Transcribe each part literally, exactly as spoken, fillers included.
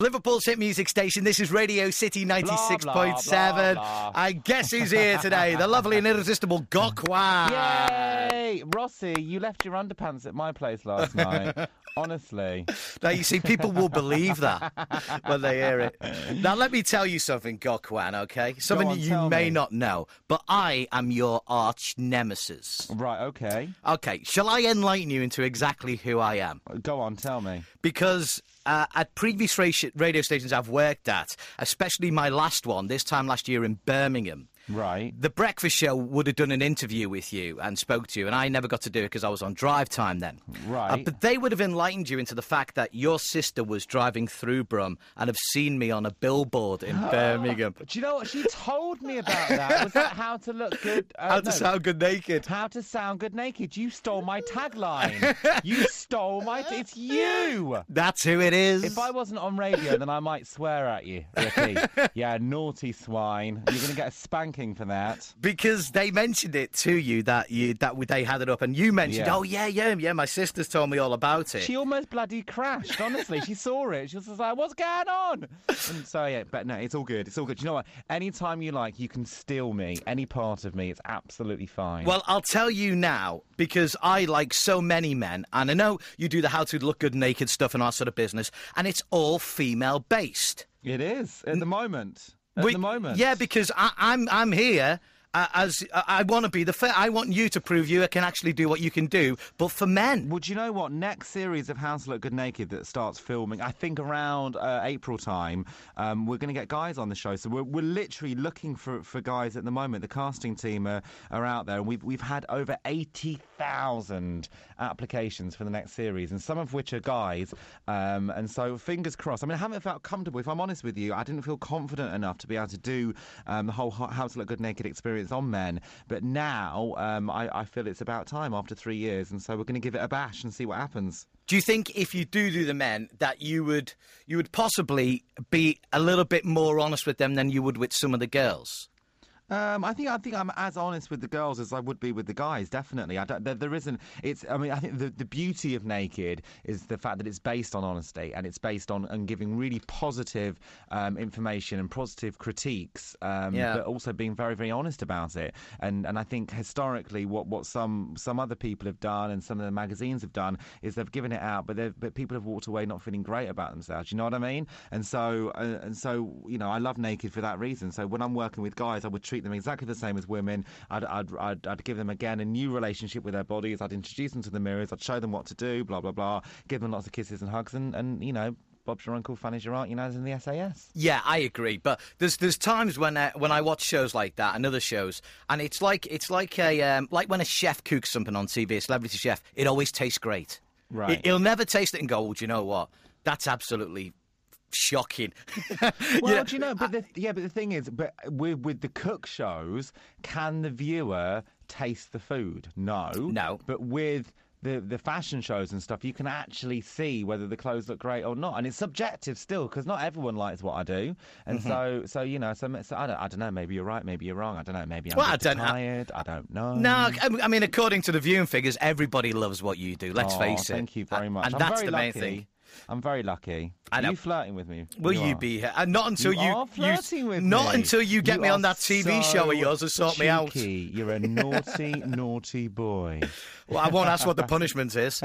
Liverpool's hit music station. This is Radio City ninety-six point seven. Blah, blah, blah. I guess who's here today? The lovely and irresistible Gokwan. Yay! Rossi, you left your underpants at my place last night. Honestly. Now, you see, people will believe that when they hear it. Now, let me tell you something, Gokwan, okay? Something on, that you tell may me. not know, but I am your arch nemesis. Right, okay. Okay, shall I enlighten you into exactly who I am? Go on, tell me. Because uh, at previous ra- radio stations I've worked at, especially my last one, this time last year in Birmingham, Right. The Breakfast Show would have done an interview with you and spoke to you, and I never got to do it because I was on drive time then. Right. Uh, but they would have enlightened you into the fact that your sister was driving through Brum and have seen me on a billboard in Birmingham. Do you know what? She told me about that. Was that how to look good? Uh, How to no. sound good naked. How to sound good naked. You stole my tagline. You stole my... T- it's you! That's who it is. If I wasn't on radio, then I might swear at you, Ricky. Yeah, naughty swine. You're going to get a spanking for that. Because they mentioned it to you that you that they had it up, and you mentioned, Yeah. oh yeah, yeah, yeah. My sister's told me all about it. She almost bloody crashed, honestly. She saw it. She was just like, what's going on? And so, yeah, but no, it's all good. It's all good. You know what? Anytime you like, you can steal me, any part of me. It's absolutely fine. Well, I'll tell you now, because I, like so many men, and I know you do the how to look good naked stuff and our sort of business, and it's all female-based. It is, at the moment. At We- the moment. Yeah, because I, I'm I'm here uh, as uh, I want to be the fair. I want you to prove you can actually do what you can do, but for men. Well, do you know what? Next series of How to Look Good Naked that starts filming, I think around uh, April time, um, we're going to get guys on the show. So we're, we're literally looking for, for guys at the moment. The casting team are, are out there, and we've we've had over eighty thousand applications for the next series, and some of which are guys. Um, and so fingers crossed. I mean, I haven't felt comfortable. If I'm honest with you, I didn't feel confident enough to be able to do um, the whole How to Look Good Naked experience on men. But now um, I, I feel it's about time after three years, and so we're going to give it a bash and see what happens. Do you think if you do do the men that you would you would possibly be a little bit more honest with them than you would with some of the girls? Um, I think I think I'm as honest with the girls as I would be with the guys. Definitely, I don't, there, there isn't. It's. I mean, I think the, the beauty of Naked is the fact that it's based on honesty, and it's based on and giving really positive um, information and positive critiques, um, Yeah. but also being very very honest about it. And and I think historically, what, what some some other people have done and some of the magazines have done is they've given it out, but they've, but people have walked away not feeling great about themselves. You know what I mean? And so uh, and so you know, I love Naked for that reason. So when I'm working with guys, I would treat them exactly the same as women. I'd, I'd, I'd, I'd give them, again, a new relationship with their bodies. I'd introduce them to the mirrors. I'd show them what to do, blah, blah, blah. Give them lots of kisses and hugs. And, and you know, Bob's your uncle, Fanny's your aunt, you know, as in the S A S. Yeah, I agree. But there's there's times when uh, when I watch shows like that and other shows, and it's like it's like a um, like when a chef cooks something on T V, a celebrity chef. It always tastes great. Right. He- He'll never taste it and go, oh, do you know what? That's absolutely shocking. Well, Yeah. do you know? But the, yeah, but the thing is, but with with the cook shows, can the viewer taste the food? No, No. But with the the fashion shows and stuff, you can actually see whether the clothes look great or not, and it's subjective still because not everyone likes what I do, and Mm-hmm. so so you know, so, so I don't I don't know. Maybe you're right. Maybe you're wrong. I don't know. Maybe I'm Well, I just don't know. tired. I don't know. No, I I mean, according to the viewing figures, everybody loves what you do. Let's Oh, face it. Thank you very much. And I'm that's very the main lucky. thing. I'm very lucky. I Are know. you flirting with me? Will you, are. be here? And not until You you, are flirting with not me. until you get You me are on that T V so show of yours and sort me out. cheeky. You're a naughty, naughty boy. Well, I won't ask what the punishment is.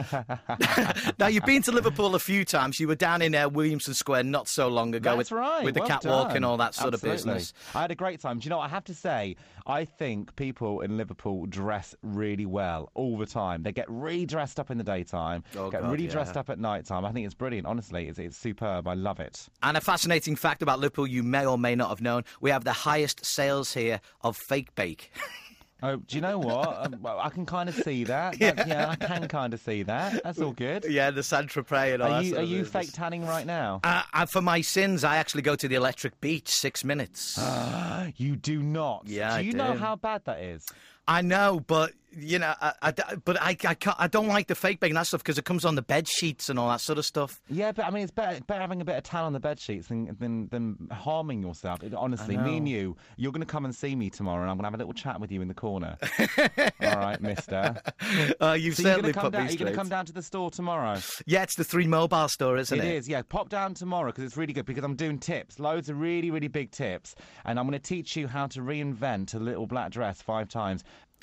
Now, you've been to Liverpool a few times. You were down in uh, Williamson Square not so long ago That's with, right. with the well catwalk done. and all that sort Absolutely. of business. I had a great time. Do you know what I have to say? I think people in Liverpool dress really well all the time. They get really dressed up in the daytime, Oh, get God, really yeah. dressed up at night time. I think it's brilliant. Honestly, it's, it's superb. I love it. And a fascinating fact about Liverpool you may or may not have known, we have the highest sales here of fake bake. Oh, do you know what? Um, well, I can kind of see that. That- yeah. I can kind of see that. That's all good. Yeah, the Saint-Tropez and all Are that you sort are of you business. fake tanning right now? Uh, and for my sins, I actually go to the electric beach, six minutes. You do not. Yeah, Do I you know do. how bad that is? I know, but you know, I, I, but I, I, can't, I don't like the fake bacon, that stuff, because it comes on the bed sheets and all that sort of stuff. Yeah, but I mean, it's better, better having a bit of tan on the bed sheets than than, than harming yourself. It, honestly, me and you, you're going to come and see me tomorrow, and I'm going to have a little chat with you in the corner. All right, Mister. Uh, you've so certainly you're put down, me You're going to straight. come down to the store tomorrow. Yeah, it's the Three Mobile store, isn't it? It is, yeah. Pop down tomorrow because it's really good, because I'm doing tips, loads of really, really big tips, and I'm going to teach you how to reinvent a little black dress five times.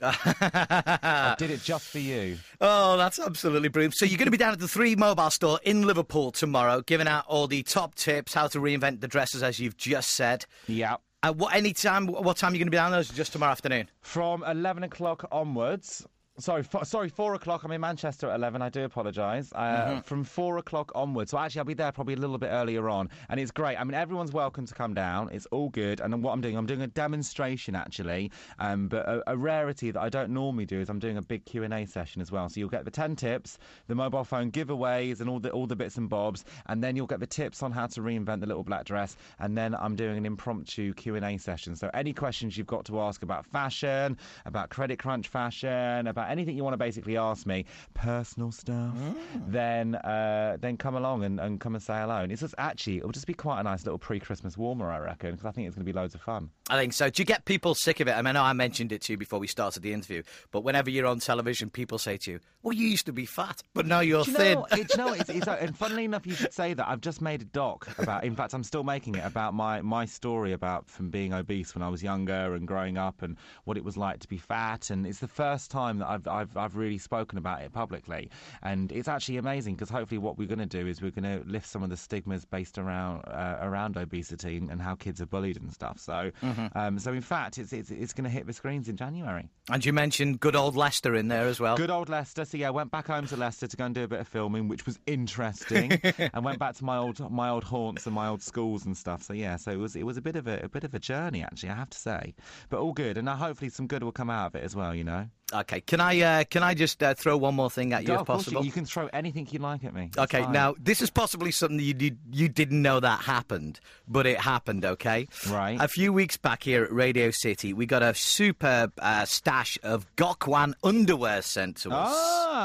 I did it just for you. Oh, that's absolutely brilliant. So you're going to be down at the Three Mobile store in Liverpool tomorrow, giving out all the top tips, how to reinvent the dresses, as you've just said. Yeah. Uh, what, any time, what time are you going to be down there? Or is it just tomorrow afternoon? From eleven o'clock onwards. Sorry, f- sorry, four o'clock. I'm in Manchester at eleven. I do apologise. Uh, mm-hmm. From four o'clock onwards. So actually, I'll be there probably a little bit earlier on, and it's great. I mean, everyone's welcome to come down. It's all good. And then what I'm doing, I'm doing a demonstration actually. Um, but a, a rarity that I don't normally do is I'm doing a big Q and A session as well. So you'll get the ten tips, the mobile phone giveaways, and all the all the bits and bobs, and then you'll get the tips on how to reinvent the little black dress. And then I'm doing an impromptu Q and A session. So any questions you've got to ask about fashion, about Credit Crunch fashion, about anything you want to basically ask me, personal stuff, mm. then uh, then come along and, and come and say hello. And it's just actually, it'll just be quite a nice little pre-Christmas warmer, I reckon, because I think it's going to be loads of fun. I think so. Do you get people sick of it? I mean, I know I mentioned it to you before we started the interview, but whenever you're on television, people say to you, well, you used to be fat, but now you're do you thin. Know, it, do you know, it's, it's, and funnily enough, you should say that. I've just made a doc about, in fact, I'm still making it, about my, my story about from being obese when I was younger and growing up and what it was like to be fat. And it's the first time that I've, I've, I've really spoken about it publicly. And it's actually amazing, because hopefully what we're going to do is we're going to lift some of the stigmas based around uh, around obesity and how kids are bullied and stuff. So, mm-hmm. um, so in fact, it's it's, it's going to hit the screens in January. And you mentioned good old Leicester in there as well. Good old Leicester. So yeah, I went back home to Leicester to go and do a bit of filming, which was interesting. And went back to my old my old haunts and my old schools and stuff. So yeah, so it was it was a bit of a, a bit of a journey actually, I have to say, but all good. And uh, hopefully some good will come out of it as well. You know. Okay, can I uh, can I just uh, throw one more thing at you, no, if of course possible? You, you can throw anything you like at me. It's okay, fine. Now this is possibly something you did, you didn't know that happened, but it happened. Okay, right. A few weeks back here at Radio City, we got a superb uh, stash of Gokwan underwear sent to us.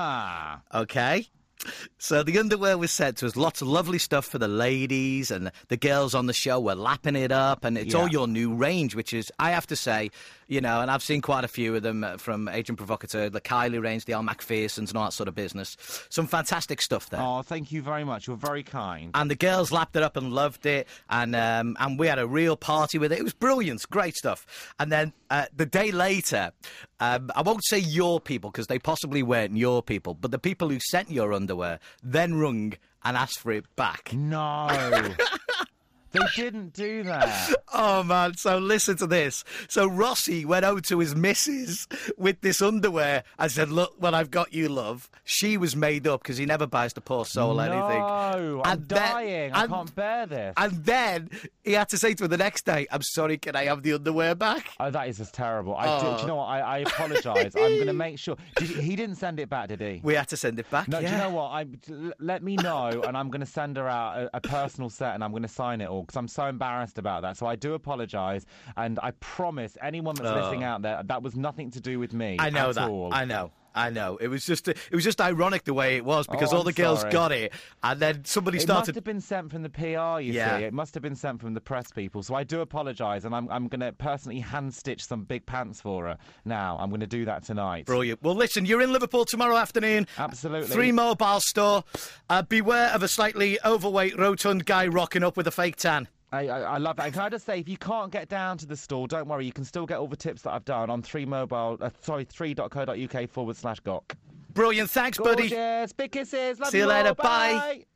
Ah, okay. So the underwear was sent to us, lots of lovely stuff for the ladies, and the girls on the show were lapping it up, and it's yeah. all your new range, which is, I have to say, you know, and I've seen quite a few of them uh, from Agent Provocateur, the Kylie range, the Al McPhersons and all that sort of business. Some fantastic stuff there. Oh, thank you very much. You're very kind. And the girls lapped it up and loved it, and um, and we had a real party with it. It was brilliant, great stuff. And then uh, the day later, um, I won't say your people, because they possibly weren't your people, but the people who sent your underwear then rung and asked for it back. No. They didn't do that. Oh, man. So listen to this. So Rossi went out to his missus with this underwear and said, look, well, I've got you, love. She was made up because he never buys the poor soul no, anything. No, I'm and then, dying. I and, can't bear this. And then he had to say to her the next day, I'm sorry, can I have the underwear back? Oh, that is just terrible. I oh. do, do you know what? I, I apologise. I'm going to make sure. Did he, he didn't send it back, did he? We had to send it back, No, yeah. do you know what? I, let me know, and I'm going to send her out a, a personal set, and I'm going to sign it all, because I'm so embarrassed about that. So I do apologise, and I promise anyone that's oh. listening out there, that was nothing to do with me. I know at that. All. I know. I know. It was just it was just ironic the way it was, because oh, all the I'm girls sorry. got it, and then somebody it started. It must have been sent from the P R, you yeah. see. It must have been sent from the press people. So I do apologise, and I'm I'm going to personally hand stitch some big pants for her. Now I'm going to do that tonight. Brilliant. Well, listen, you're in Liverpool tomorrow afternoon. Absolutely. Three Mobile store. Uh, beware of a slightly overweight, rotund guy rocking up with a fake tan. I, I, I love that. And can I just say, if you can't get down to the store, don't worry. You can still get all the tips that I've done on three mobile. Uh, sorry, three.co.uk forward slash gok. Brilliant. Thanks, Gorgeous. buddy. Big kisses. Love See you you later. all. Bye. Bye.